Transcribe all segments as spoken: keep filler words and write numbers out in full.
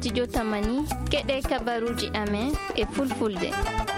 studio Tamani keɗe kabaruji amen e fulfulde.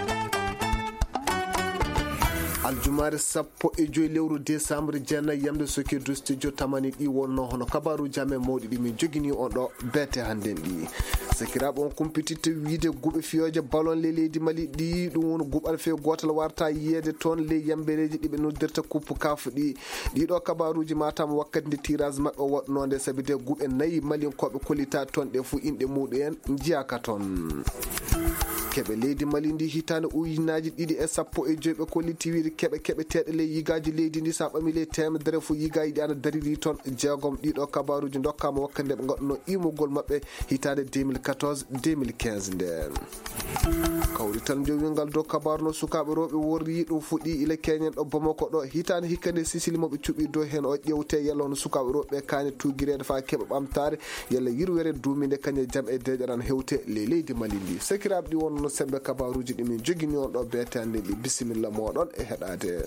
aljumare sappo e joyi lewru décembre jeenayi yamde sokedu studio Tamani ɗi wonno hono kabaruji amen mawɗi ɗi min jogini on ɗo bete hannden ɗi. sakiraɓe on kumpititte wiide guɓe fiyoje ballon le leydi Mali ɗi ɗum woni guɓal fe gotal warta yiyede toon ley yambereji ɗiɓe noddirta kuppu kafu ɗi ɗiɗo kabaruji matama wakkati nde tirage mabɓe waɗnode saabi de guɓe nayyi malinkoɓe kollita toon ɗe fo inɗe muɗum en jiyaka toon. keɓe leydi Mali ndi hitande ujunnaji ɗiɗi e sappo e joyi ɓe kolliti wiide keɓe keɓe teɗe ley yigaji leydi ndi sa ɓami ley temedere fo yigaji ɗi ana dariri toon jeegom ɗiɗo kabaruji dokkama wakkati nde ɓe gadduno imugol mabɓe hitande deux mille quatorze deux mille quinze nden. kawri tan jowingal dow kabaru no sukaɓe rewɓe worri ɗum fuɗɗi ila keñen ɗo Bamako ɗo hitande hikkande sisili moɓe cuɓi dow hen o ƴewte yalla hono sukaɓe rewɓe kane tugirede fa keɓa ɓamtare yalla yirwere duminde kañe jaam e deƴaran hewte ley leydi Mali ndi. sakiraɓe ɗi wonno sembe kabaruji ɗi min jogini on ɗo betande ɗi bisimilla moɗon e heɗade.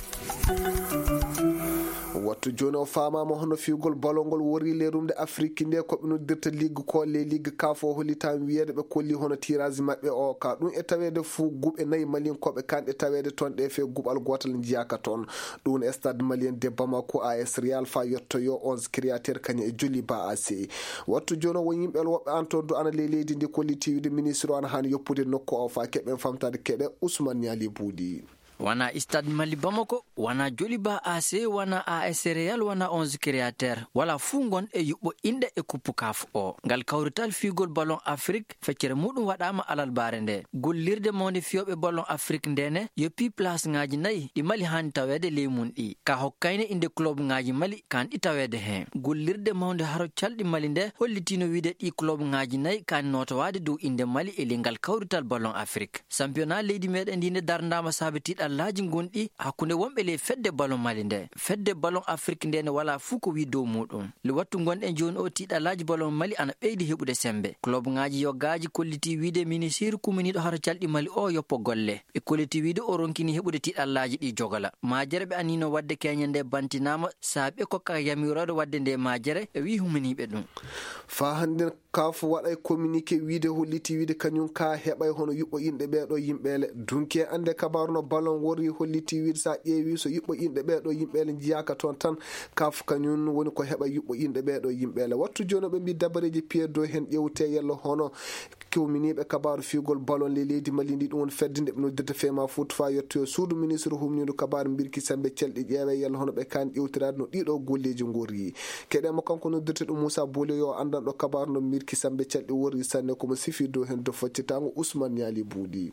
wattu joni o famama hono fiugol balongol wori lerumde Afrique nde koɓe noddirta ligue ko le ligue kafo holitami wiyede ɓe kolli hono tirage mabɓe o ka ɗum e tawede fou guɓe nayyi malinkoɓe kanɗe tawede toon ɗe fe guɓal gotal jiyaka toon ɗum e stade malien de Bamako A S Real fa yettoyo onze créateur kañum e joli ba A C. wattu joni o won yimɓel woɓɓe antordu ana le leydi ndi kolliti wiide ministre o ana hani yoppude nokku o fa keɓen famtade keɗe Ousmane Niali Boudi. wana stade Mali Bamako wana Joliba A C wana A S Real wana onze créateur wala fuu gon e yuɓɓo inde e kuppu kafu o ngal kawrital figol ballon Afrique feccere muɗum waɗama alal bare nde gollirde mawde fiyoɓe ballon Afrique ndene yoppi place ngaji nayyi ɗi Mali hani tawede ley mum ɗi ka hokkayne inde club ngaji Mali kan ɗi tawede hen gollirde mawde haro calɗi Mali nde hollitino wiide ɗi club ngaji nayyi kan notowade dow inde Mali e lingal kawrital ballon Afrique championnat leydi meɗen ndi nde dardama sabitiɗa laji gonɗi hakkunde wonɓe le fedde ballon Mali nde fedde ballon Afrique nde ne wala fuu ko wi dow muɗum le wattu gonɗen joni o tiɗalaji ballon Mali ana ɓeydi heɓude sembe club ngaji yoggaji kolliti wiide ministre kuminiɗo haro calɗi Mali o yoppo golle ɓe kolliti wiide o ronkini heɓude tiɗallaji ɗi jogala majere ɓe anino wadde keñe nde bantinama saaɓe kokka yamirode wadde nde majere ɓe wi humaniɓe ɗum fa hande kafu waɗay communiqué wiide holliti wiide kañum ka heɓay hono yuɓɓo inɗe ɓeɗo yimɓele dunke ande kabaru no ballon wori holliti wiide sa ƴeewi so yuɓɓo inɗe ɓeɗo yimɓele jiyaka toon tan kafu kañum woni ko heɓa yuɓɓo inɗe ɓeɗo yimɓele wattu joni ɓe mbi dabareji pied do hen ƴewte yello hono kewminiɓe kabaru figol ballon le leydi Mali ndi ɗum woni fedde nde ɓe noddirta fema foot fa yettoyo suudu ministre humniɗo kabaru mbirki sembe celɗi ƴeewe yello hono ɓe kani ƴewtirade no ɗiɗo golleji gorri keɗema kanko noddirta ɗum Moussa Boule yo andan ɗo kabaru no mirki sembe celɗi worri sanne komo sifi dow hen do foccitango Ousmane Niali Boudi.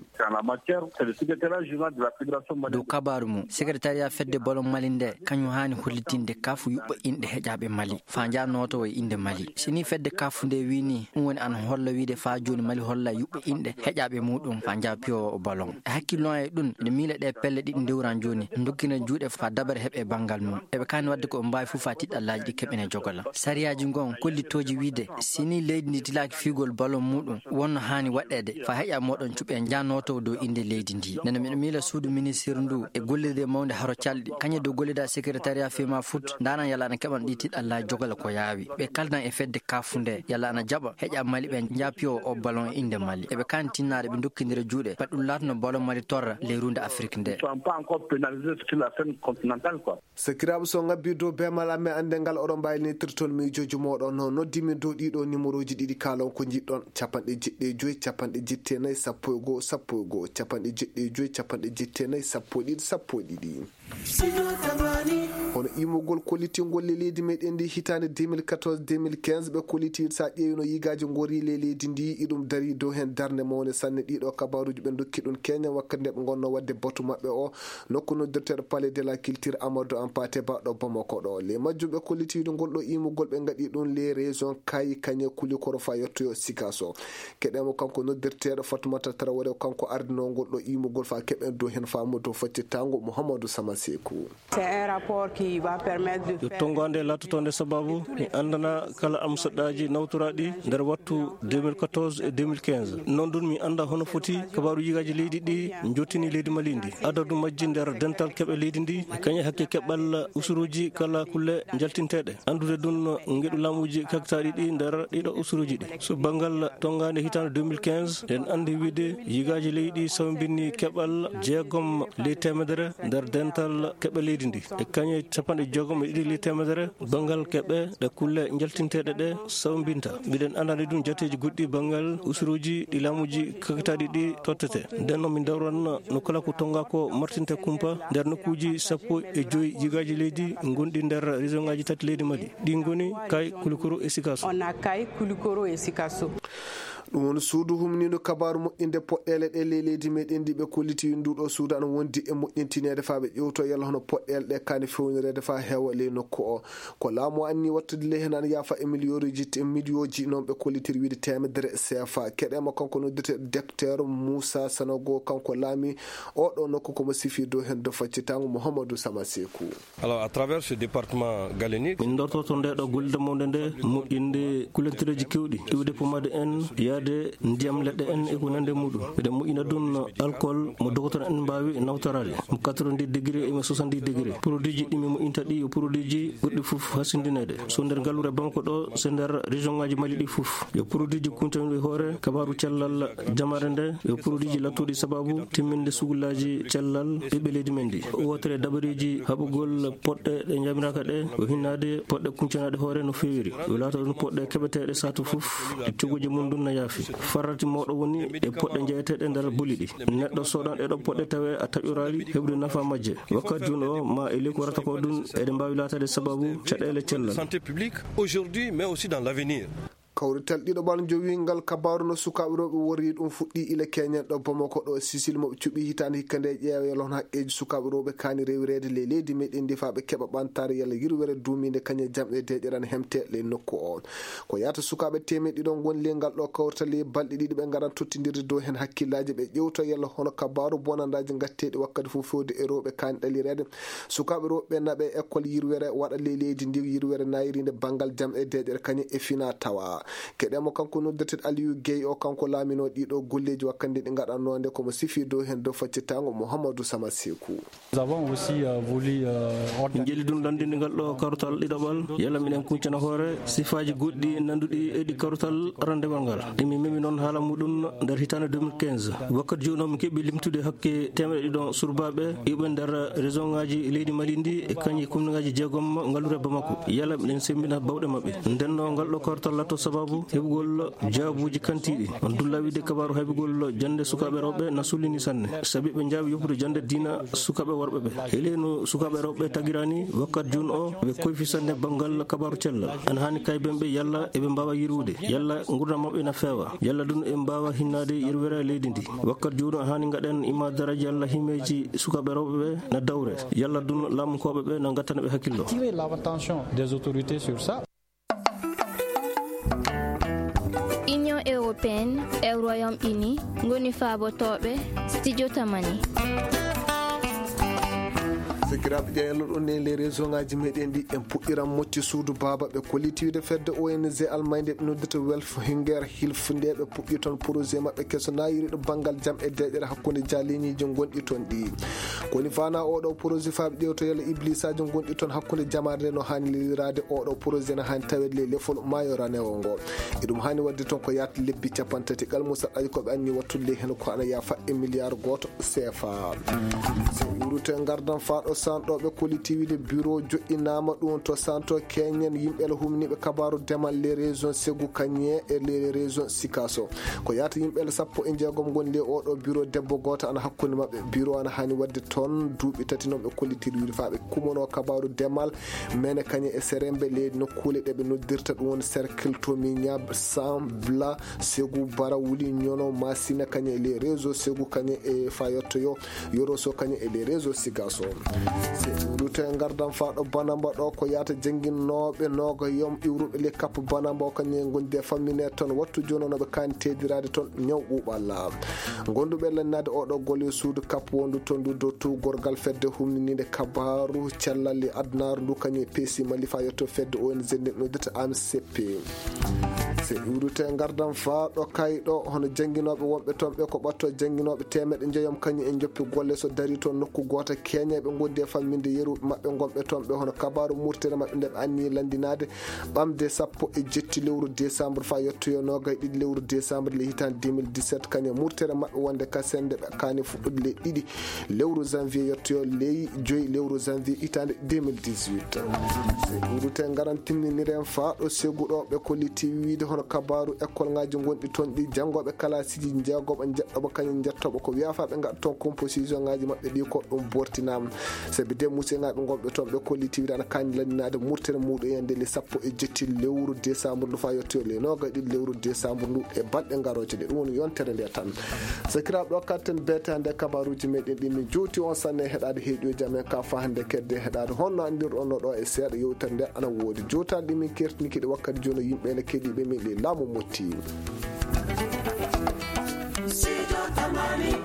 dow kabaru mum secrétariat fedde ballon Mali nde kañum hani hollitinde kafu yuɓɓo inɗe heƴaɓe Mali fa janoto e inde Mali sini fedde kafu nde wini ɗum woni an holla wiide fa joni Mali holla yuɓɓo inɗe heƴaɓe muɗum fa jaa piyo ballon e hakkillo e ɗum nde miile ɗe pelle ɗiɗi dewran joni dokkina juuɗe fa dabare heɓe banggal mum eɓe kani wadde ko mbawi fuu fa tiɗɗallaji ɗi keɓene jogala sariyaji gon kollitoji wiide sini leydi ndi tilaki figol ballon muɗum wonno hani waɗede fa heƴa moɗon cuɓe janoto dow inde leydi ndi nene miɗo miila suudu ministre ndu e gollirde mawde haro calɗi kañe dow gollida secrétariat fema foot danan yalla ana keɓan ɗi tiɗɗallaji jogala ko yaawi ɓe kaldan e fedde kafu nde yalla ana jaɓa heƴa Mali ɓe japiyo o ballon e inde Mali eɓe kani tinnade ɓe dokkidira juuɗe pat ɗum latno ballon Mali torra leyrunde Afrique nde sakiraɓe so ngabbi dow bemal amen ande ngal oɗon mbawi nettirtol miijoji moɗon no noddimi dow ɗiɗo numéro ji ɗiɗi kalon ko jiɗɗon capanɗe jeɗɗe e joyyi capanɗe jettenayyi sappo e goho sappo e goho capanɗe jeɗɗe e joyyi capanɗe jettenayyi sappo e ɗiɗi sappo e ɗiɗi hono imugol kollitingol le leydi meɗen ndi hitande deux mille quatorze deux mille quinze ɓe kolliti sa ƴeewino yigaji gori le leydi ndi iɗum dari dow hen darde mawne sanne ɗiɗo kabaruji ɓe dokki ɗum keña wakkati nde ɓe gonno wadde batu mabɓe o nokku noddirteɗo palais de la culture Amadou Hampâté Bâ ɗo Bamako ɗo le majjum ɓe kollitiɗo ngol ɗo imugol ɓe gaɗi ɗum les régions Kayi Kañe Kulikoro fa yettoyo Sikasso keɗemo kanko noddirteɗo Fatoumata Traoré kanko ardino ngol ɗo imugol fa keɓen dow hen famu dow faccitango Mouhamadou Sama Sekou. yettongonde lattotonde sababu mi andana kala am soɗɗaji nawtoraɗi nder wattu deux mille quatorze et deux mille quinze non dun mi anda hono foti kabaru yigaji leydi ɗi jottini leydi Mali ndi adadu majji nder dental keɓe leydi ndi kañe hakke keɓal usuruji kala kulle jaltinteɗe andude dun ngeɗu laamuji kaktaɗi ɗi nder ɗiɗo usuruji ɗi so bangal tongade hitande deux mille quinze en andi wiide yigaji leydi sawbinni keɓal jeegom ley temedere nder dental keɓe leydi ndi e kañe capanɗe jeegom e ɗiɗi ley temedere bangal keɓe ɗe kulle jaltinteɗe ɗe sawbinta mbiɗen andani ɗum jateji goɗɗi bangal usuruji ɗi laamuji kaktaɗi ɗi tottete nden noon min dawran no kala ko tonga ko martinte kumpa nder nokkuji sappo e joyi yigaji leydi gonɗi nder région ngaji tati leydi Mali ɗi goni Kay Kulukoro e Sikasso. On a Kay Kulukoro e Sikasso. ɗum woni suudu humniɗo kabaru moƴƴinde poɗɗele ɗe ley leydi meɗen ndi ɓe kolliti nduɗo suudu ana wondi e moƴƴintinede fa ɓe ƴewto yalla hono poɗɗele ɗe kani fewnirede fa heewa ley nokku o ko laamu anni wattude ley hen ana yaafa e millioriji e millioji noon ɓe kollitiri wiide temedere C F A keɗema kanko noddete docteur Moussa Sanogo kanko laami oɗo nokku komo sifi dow hen do faccitango Mouhamadou Sama Sekou. Alors à travers ce département galénique min dortoto ndeɗo gollide monde nde moƴƴinde kulantireji kewɗi iwde pomade en de ndiyam leɗɗe en e ko nande muɗum eɗen moƴƴina ɗum alcool mo docteur en mbawi nawtorade mo quatre-vingt-dix degré e mo soixante-dix degré produit ji ɗimi moƴƴinta ɗi yo produit ji goɗɗi fof hasindinede so nder gallure Bamako ɗo so nder région ngaji Mali ɗi fof yo produit ji kuntaniɗo e hoore kabaru cellal jamare nde yo produit ji lattuɗi sababu timminde sugullaji cellal ɓiɓɓe leydi men ndi wotere dabariji haɓugol poɗɗe ɗe jamiraka ɗe o hinnade poɗɗe kuncanaɗe hoore no fewiri yo laata ɗum poɗɗe keɓeteɗe satu fof e cogoji mum ɗum na yaafi farati moɗo woni e poɗɗe jeeyeteɗe nder buli ɗi neɗɗo soɗan ɗeɗo poɗɗe tawe a taƴorali heɓde nafa majje wakkati joni o ma e ley ko warata ko ɗum eɗen mbawi latade sababu caɗele cellal santé publique aujourd'hui mais aussi dans l'avenir. kawrital ɗiɗoɓal jowingal kabaru no sukaɓe rewɓe worri ɗum fuɗɗi ila keñen ɗo Bamako ɗo Sicile moɓe cuɓi hitande hikka nde ƴeewel on haqqeji sukaɓe rewɓe kani rewirede ley leydi meɗen ndi fa ɓe keɓa ɓantare yalla yirwere duminde kañe jamɗe deƴeran hemte ley nokku o ko yata sukaɓe temed ɗiɗon goni ley ngal ɗo kawrital e balɗe ɗiɗi ɓe garan tottidirde dow hen hakkillaji ɓe ƴewta yalla hono kabaru bonandaji gatteɗi wakkati fof fewde e rewɓe kani ɗalirede sukaɓe rewɓe naɓe école yirwere waɗa ley leydi ndi yirwere nayirinde banggal jamɗe deƴere kañe e fina tawa keɗemo kanko noddete Aliou Gueye o kanko laamino ɗiɗo golleji wakkande ɗi gaɗannode komo sifi dow hen dow faccitango Mouhamadou Sama Sekou. min jeli ɗum landinde ngal ɗo karutal ɗiɗoɓal yalla minen kuccana hoore sifaji goɗɗi nanduɗi e ɗi karutal randemal ngal ɗimi memi noon haala muɗum nder hitande deux mille quinze wakkati joni o min keeɓi limtude hakke temedde ɗiɗon surbaɓe iɓe nder région ngaji leydi Mali ndi e kañi commune ngaji jeegom ngallure Bamako yalla miɗen sembina bawɗe mabɓe ndenno ngal ɗo karutal latto sababu heɓugol jaabuji kantiɗi on dulla wiide kabaru heɓugol jande sukaɓe rewɓe na sullini sanne saabi ɓe jaawi yoppude jande dina sukaɓe worɓe ɓe hele no sukaɓe rewɓe tagirani wakkati joni o ɓe koyfi sanne banggal kabaru cellal ana hani kay ɓen ɓe yalla eɓe mbawa yirwude yalla gurdam mabɓe na feewa yalla ɗum e mbawa hinnade yirwere leydi ndi wakkati joni o hani gaɗen imadaraji yalla himmeji sukaɓe rewɓe ɓe na dawre yalla ɗum laamukoɓe ɓe na gattana ɓe hakkillo. Union européenne e Royaume-Uni ngoni faabotoɓe studio tamani. sikiraɓe ƴeelo ɗon ne les région ngaji meɗen ɗi en puɗɗiran motti suudu baba ɓe kollitiwde fedde O N G almayde ɓe noddata welf hinger hilf nde ɓe puɗɗi toon projet mabɓe keso nayiriɗo banggal jaam e deƴere hakkude jaleñiji gonɗi toon ɗi koni fana oɗo projet faɓe ƴewto yalla iblisaji gonɗi toon hakkude jamade no hani lelirade oɗo projet no hani tawede le lefol mayo ranewo ngo e ɗum hani wadde toon ko yata lebbi capan tati galmusa ɗaji koɓe anni wattude hen ko ana yafa e milliard goto C F A so yurute gardan faɗo sanɗoɓe collectivité bureau joƴƴinama ɗum to santo keñen yimɓele humniɓe kabaru demal les régions Ségou Kagné e les régions Sikasso ko yata yimɓele sappo e jeegom goni le oɗo bureau debbo goto ana hakkude mabɓe bureau ana hani wadde toon duuɓi tati noon ɓe collectivité faɓe kumono kabaru demal mene Kagné e Serembe leydi nokkule ɗeɓe noddirta ɗum woni cercle Tomignab Sambla Ségou Bara Wuli Nyono Massina Kagné les réseaux Ségou Kagné e Fayottoyo Yoroso Kagné e les réseaux Sigasso se rute gardan faɗo banamba ɗo ko yata jangguinoɓe noga yom iwruɓe le kappa banamba o kañum gonde fammine toon wattu joni noɓe kani tedirade toon ñaw ɓuɓalla gonduɓe lannade oɗo golle suudu kappa wondu toon du dow tugorgal fedde humninide kabaru cellalle adnaru ndu kañum peesi mali fa yetto fedde O N G nde noddita A M C P se iwrute gardan fa ɗo kayɗo hono janginoɓe wonɓe toon ɓe ko ɓatto janginoɓe temeɗe jeeyam kañum en joppi golle so dari toon nokku goto keña ɓe gondi e famminde yeru mabɓe gonɓe toon ɓe hono kabaru murtere mabɓe nde ɓe anni landinade ɓamde sappo e jetti lewru décembre fa yettoyo nogay ɗiɗi lewru décembre le hitande deux mille dix-sept kañum murtere mabɓe wonde kasende ɓe kani fuɗɗude le ɗiɗi lewru janvier yettoyo ley joyi lewru janvier hitande deux mille dix-huit se iwrute garan timminiren fa ɗo seguɗo ɓe kolliti wiide hono kabaru école ngaji gonɗi toon ɗi jangoɓe kalasiji jeegoɓe jeɗɗoɓe kañum jettoɓe ko wiyafa ɓe gaɗa toon composition ngaji mabɓe ɗi ko ɗum bortinama sabi de musse ngaɓe gonɓe toon ɓe kolliti wiide ana kani landinade murtere muɗum yande le sappo e jetti lewru décembre ndu fa yettoyo le noga ɗiɗi lewru décembre ndu e balɗe garoje ɗe ɗum woni yontere nde tan sakiraɓe ɗo katten bete hande kabaruji meɗen ɗi min jowti on sanne heɗade heeƴoji amen ka fa hande kedde heɗade honno andirɗon no ɗo e seeɗa yewtere nde ana woodi jotaɗe ɗi min kertinikiɗe wakkati joni yimɓe ne keeɗiɓe min ɗi laamu motti.